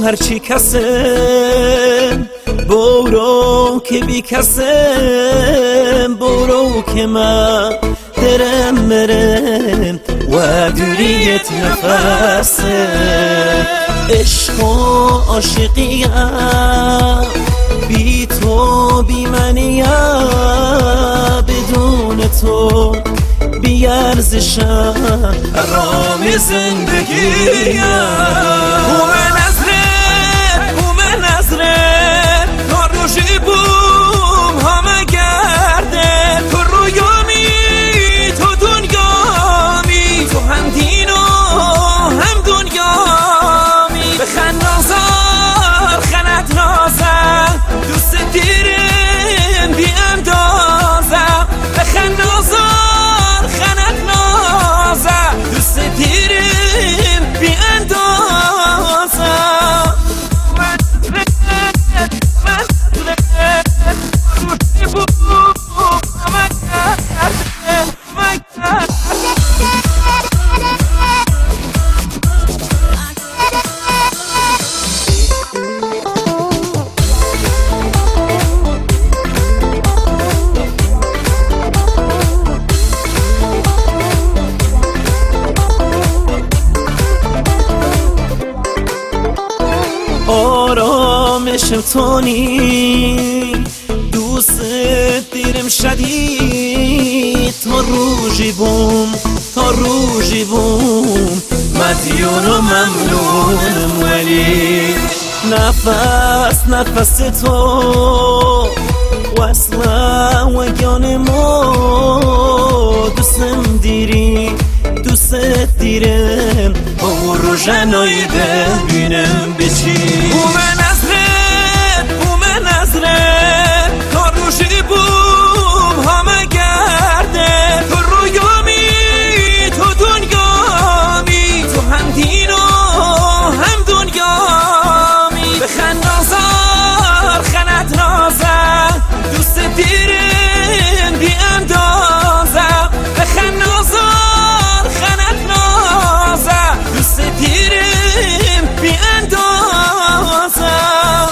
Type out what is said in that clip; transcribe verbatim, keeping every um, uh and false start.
هرچی کسم برو که بی کسم برو که من درم مرم و دوریت نفسه عشق و عاشقیم بی تو بی منیم بدون تو بی ارزشم حرام زندگیم بومه نظره بومه نظره تا روشی بوم همه گرده تو رویامی تو دنیامی تو هم دین و هم دنیامی بخن نازار خنت نازم دوست دیرم بی اندازم بخن نازار خنت نازم دوست دیرم بی اندازم آرامشم تونی دوست دیرم شدید تا روزی بوم تا روزی بوم مدیون و ممنونم ولی نفس نفس تو وصله و گیان ما دوستم دیری دوست دیرم با روشنایی ببینم بچی بومه نظره بومه نظره تا روشی بوم همه گرده تو رویامی تو دنیامی تو هم دین و هم دنیامی بخن نازار خنت نازم دوست دیرم بی اندازم بخن نازار خنت نازم دوست دیرم بی اندازم